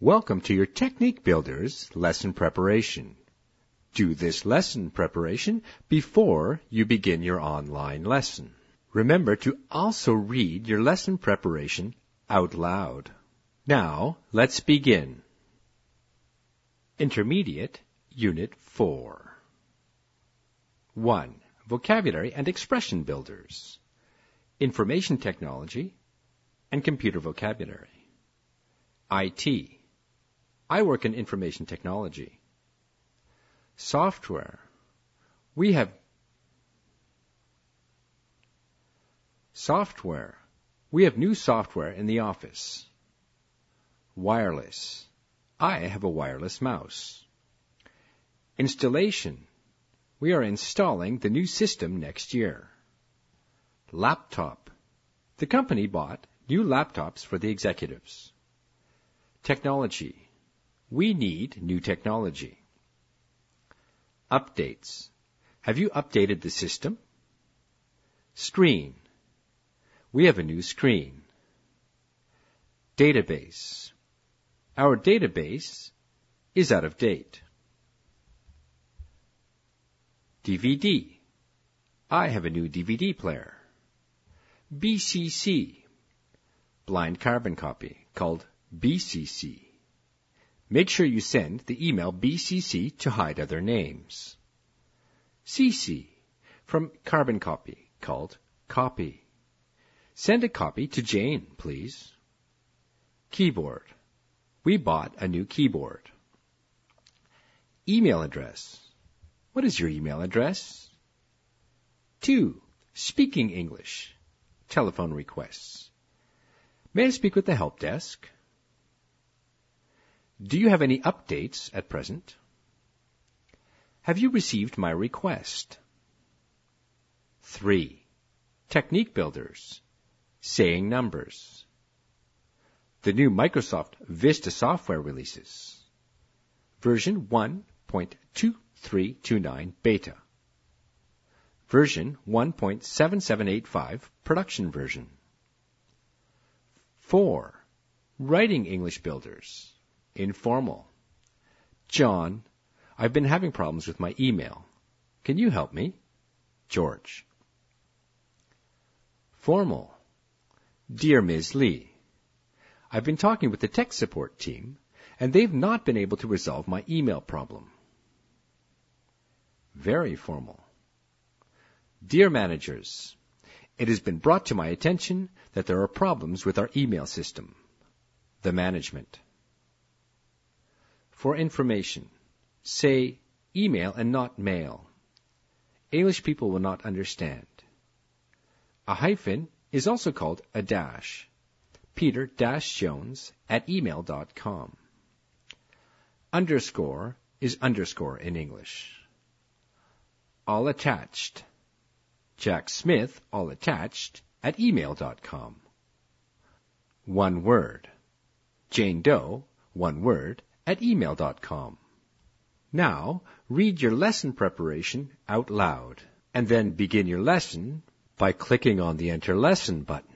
Welcome to your Technique Builders lesson preparation. Do this lesson preparation before you begin your online lesson. Remember to also read your lesson preparation out loud. Now, let's begin. Intermediate, Unit 4. 1. Vocabulary and Expression Builders. Information Technology and Computer Vocabulary. IT. I work in information technology. Software. We have new software in the office. Wireless. I have a wireless mouse. Installation. We are installing the new system next year. Laptop. The company bought new laptops for the executives. Technology. We need new technology. Updates. Have you updated the system? Screen. We have a new screen. Database. Our database is out of date. DVD. I have a new DVD player. BCC. Blind carbon copy, called BCC. Make sure you send the email BCC to hide other names. CC, from carbon copy, called copy. Send a copy to Jane, please. Keyboard. We bought a new keyboard. Email address. What is your email address? 2. Speaking English. Telephone requests. May I speak with the help desk? Do you have any updates at present? Have you received my request? 3. Technique Builders. Saying numbers. The new Microsoft Vista software releases. Version 1.2329 beta. Version 1.7785 production version. 4. Writing English Builders. Informal. John, I've been having problems with my email. Can you help me? George. Formal. Dear Ms. Lee, I've been talking with the tech support team, and they've not been able to resolve my email problem. Very formal. Dear managers, it has been brought to my attention that there are problems with our email system. The management. For information, say email and not mail. English people will not understand. A hyphen is also called a dash. Peter-Jones@email.com. Underscore is underscore in English. All attached. Jack Smith, all attached, @email.com. One word. Jane Doe, one word, @email.com. Now, read your lesson preparation out loud, and then begin your lesson by clicking on the Enter Lesson button.